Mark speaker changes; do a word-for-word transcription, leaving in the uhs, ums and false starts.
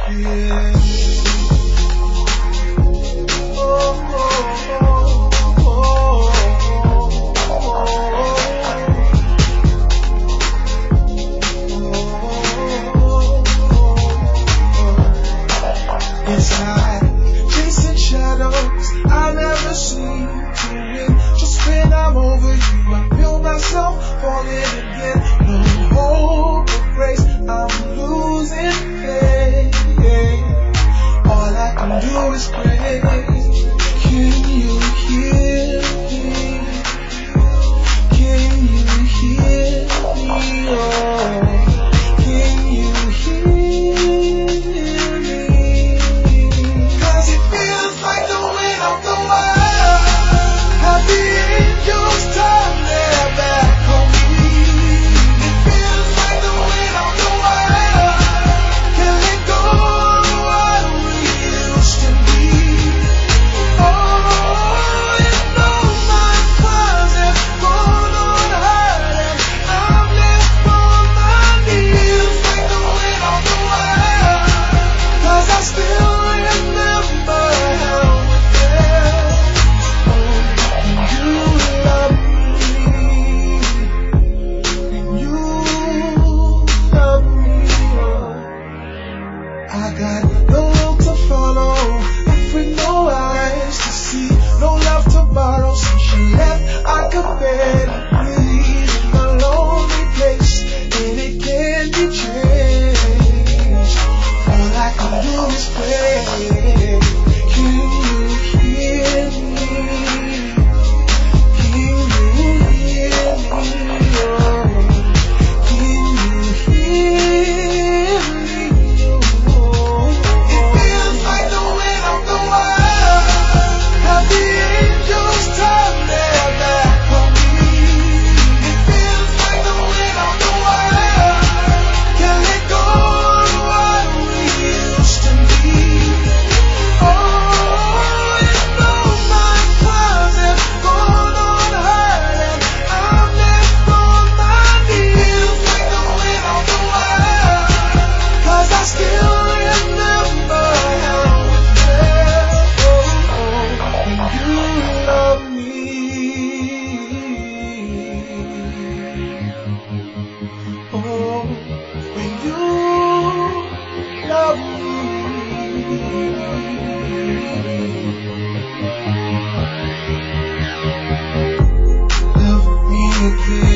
Speaker 1: Yeah. Oh, oh, oh, oh. It's like chasing shadows I never seem to win. Just when I'm over you, I feel myself falling again. No hope of grace, I'm losing faith. All I can do is pray. Can you hear me? Can you hear me? Oh, can you hear me? 'Cause it feels like the wind of the wild. Have the angels turn their back on me? It feels like the wind of the wild. Can't let go of what we used to be. Oh, you know my clouds have gone on high, and I'm left on my knees like the wind of the wild. 'Cause I still remember how it felt. Oh, and you love me, and you love me. Oh, I got no road to follow, life with no eyes to see, no love to borrow. Since you left, I could barely breathe in a lonely place, and it can't be changed. All I can do is pray. Can you hear me? Can you hear me? Oh, can you hear me? Oh, it feels like the wind of the wild. Have the angels turn their back on me? It feels like the wind of the wild. Can't let go of what we used to be. Oh, you know my clouds have gone on high, and I'm left on my knees like the wind of the wild. 'Cause I still remember how it felt. Oh, and you love me. Oh, when you love me. Love me again.